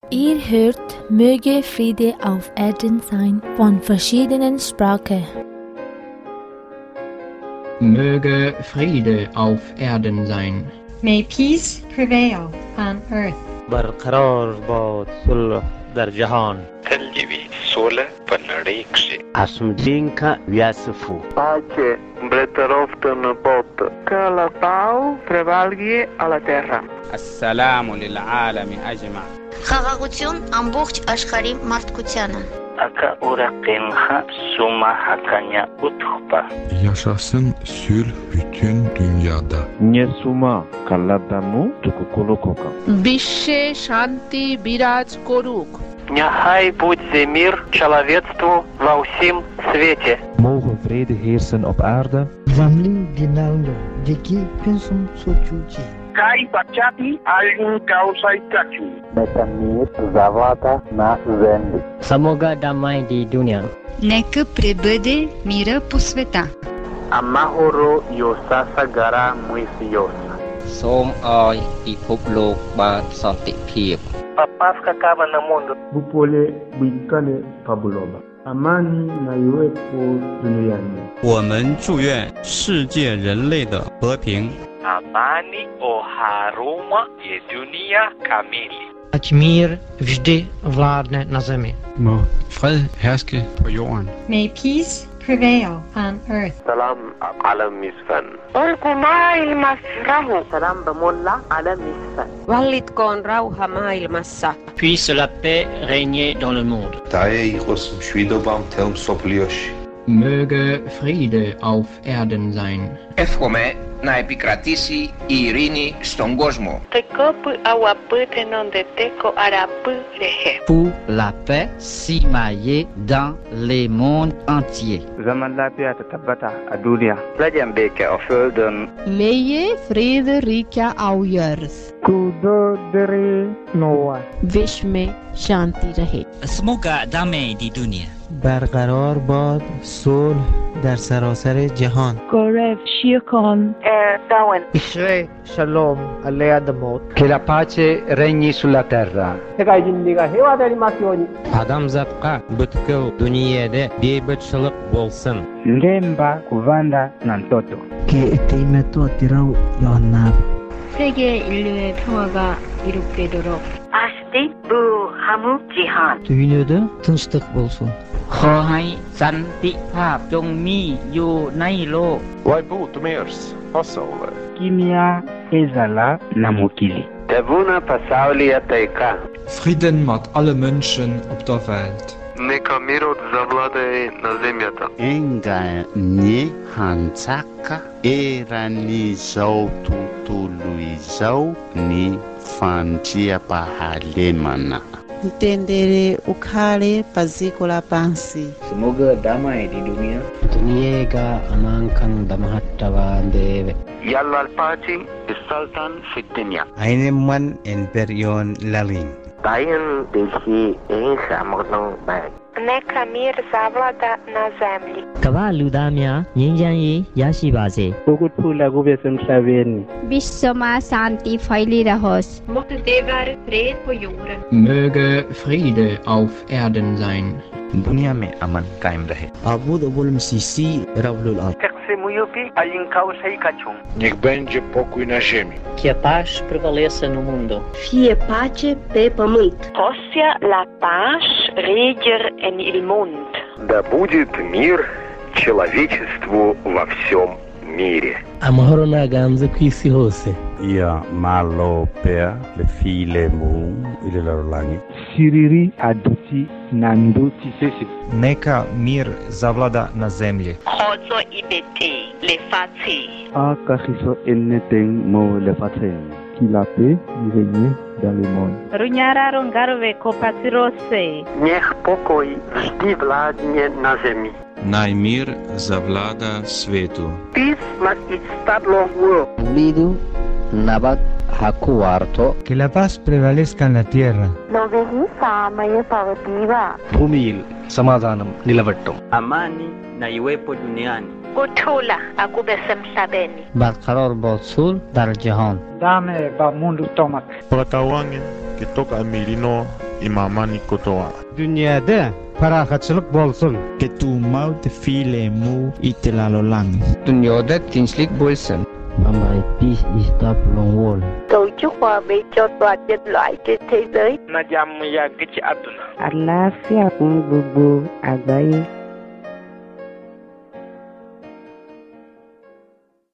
Ihr hört Möge Friede auf Erden sein von verschiedenen Sprachen. Möge Friede auf Erden sein. May peace prevail on earth. برقرار باد صلح در جهان. تلجوي سوله بنريكشي Asmdinka Vyasufu. Pace breterovtă în pot. Că la pau prevalghi alla terra. Assalamu lil'alami ajma. Խաղաղություն ամբողջ աշխարհի մարդկությանը. Aka urakinha suma hakanya uthpa. Yaşasın sülh bütün dünyada. Nyesuma kaladamu tukukulukoka. বিশ্বে শান্তি বিরাজ করুক. Нехай буде мир человечеству во всем свете. Mogen vrede heersen op aarde. Zamling dinaulo deki pensum sochuchi. Kai bachati alin kausai kachu. Metamir zavada na zemlji. Samoga damai di dunia. Нека пребъде мира по света. Amahoro yosasa gara muisiosa. Som ai ipup lok ban santi phiep. Papasca kama na mundo. Bupole bwikale pabuloba. Amani na iwepo duniani. 我们祝愿世界人类的和平。 Amani o haruma je dunia kamili. At mir vždy vládne na zemi. Må fred herske på jorden. May peace prevail on earth. Salam ala misfan. Olku maailmassa Salam bemulla ala misfan. Vallitkoon rauha maailmassa. Puisse la paix régner dans le monde. Möge Friede auf Erden sein. Εύχομαι να επικρατήσει η ειρήνη στον κόσμο. Pour la paix s'imaginer dans le monde entier. Zaman lafiya ta tabbata a duniya. Lajambeke of földön. Meie vrede rika au jars. Kudo dere noa. विश्व में शांति रहे. Smoga dame di dunia. برقرار باد صلح در سراسر جهان. Korev Shirkon. Darwin. Ishre Shalom alle adamot. Che la pace regni sulla terra. Adam zatqa butkul duniyada bebachchilik bo'lsin. Lemba kuvanda na mtoto. Ke teimeto tirau yohannab. 세계 인류의 평화가 이룩되도록. Asti bu hamu jihan. Dünyada tinchlik bo'lsin. ขอให้สันติภาพจงมีอยู่ในโลก Vai butmers. Pasaulle. Kimia ezala na mokili. Devuna pasaulia teika. Frieden mit alle Menschen auf der Welt. Neka mirot zavladає на земята. Enga ni hantsaka erani zaututuluizau ni fantia pahalemana. Mtendere ukhale paziko la pansi. Semoga damai di dunia. Duniega amankan damahattawa deve. Yalla al-paci is-sultan fit-dinja. Eine man imperion lalin. Dajen delhi ensa magnon bag. Neka mir zavlada na zemlji. ကမ္ဘာလူသားများငြိမ်းချမ်းရေးရရှိပါစေ Ukuthula kube semhlabeni. विश्वमा शांति फैली रहोस्. Måtte det være fred på jorden. Möge Friede auf Erden sein. दुनिया में अमन कायम रहे. Abud abul msisi rablul ard. Teksimuyupi alin kausai kachum. Niech będzie pokój na ziemi. Que a paz prevaleça no mundo. Fie pace pe pământ. Ossia la paz reger en il mund. Да будет мир человечеству во всем mire. Amahoro naganze kw'isi hose. Ya malo per le file mu ile la langi. Siriri aduti na nduti sesi. Neka mir zavlada na zemlji. Khozo ibete le fatshe. Akahiso enneteng mo le fatshe. Qu'il a paix régner dans le monde. Runyara rongarve kopatirose. Niech pokój vždy vládne na zemi. Naj mir zavlada svetu. Peace must establish world. Lidu nabat hakuarto. Que la paz prevalezca en la tierra. Novehi samaya pavativa. Bhumil samadhanam nilavattum. Amani na iwepo duniani. Kuthula akube semhlabeni. برقرار باد صلح در جهان. Dame ba mundu tomak. Pagkawangan kitok amilino imamani kutoa. Dünyada parahatçılık bolsun. Ketumau te filemu itilalolang. Dunyoda tinchlik bo'lsin. My peace is top long wall. Cầu chúc hòa bình cho toàn nhân loại trên thế giới. Na jàmm yàgg ci àdduna. Àlàáfíà fún gbogbo àgbáyé.